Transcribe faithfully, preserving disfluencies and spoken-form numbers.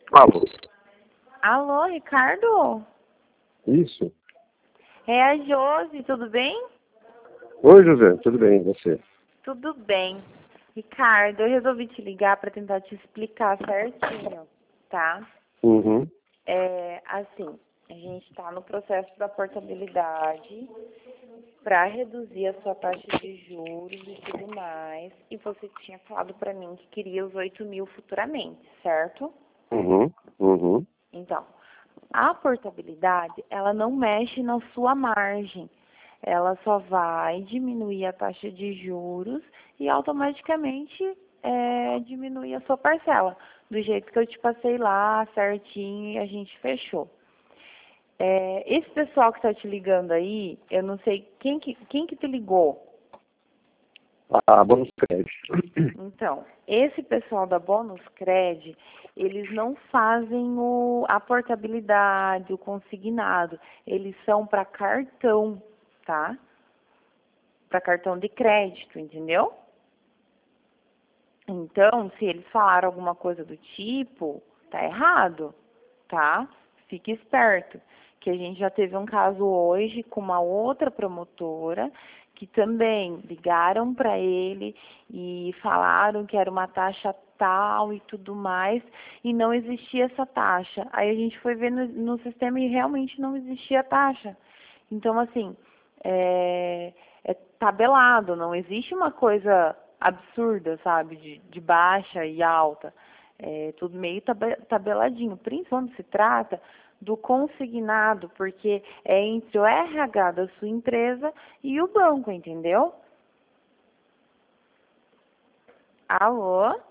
Alô? Alô, Ricardo? Isso. É a Josi, tudo bem? Oi, José, tudo bem, e você? Tudo bem. Ricardo, eu resolvi te ligar para tentar te explicar certinho, tá? Uhum. É, assim, a gente está no processo da portabilidade para reduzir a sua taxa de juros e tudo mais. E você tinha falado para mim que queria os oito mil futuramente, certo? Uhum. Uhum. Então, a portabilidade, ela não mexe na sua margem. Ela só vai diminuir a taxa de juros e automaticamente é, diminuir a sua parcela. Do jeito que eu te passei lá, certinho, e a gente fechou. É, esse pessoal que está te ligando aí, eu não sei quem que, quem que te ligou. Ah, bônus crédito. Então, esse pessoal da Bônus Cred, eles não fazem o, a portabilidade, o consignado. Eles são para cartão, tá? Para cartão de crédito, entendeu? Então, se eles falaram alguma coisa do tipo, tá errado, tá? Fique esperto, que a gente já teve um caso hoje com uma outra promotora que também ligaram para ele e falaram que era uma taxa tal e tudo mais, e não existia essa taxa. Aí a gente foi ver no, no sistema e realmente não existia taxa. Então, assim, é, é tabelado, não existe uma coisa absurda, sabe, de, de baixa e alta. É tudo meio tabeladinho, principalmente se trata do consignado, porque é entre o R H da sua empresa e o banco, entendeu? Alô?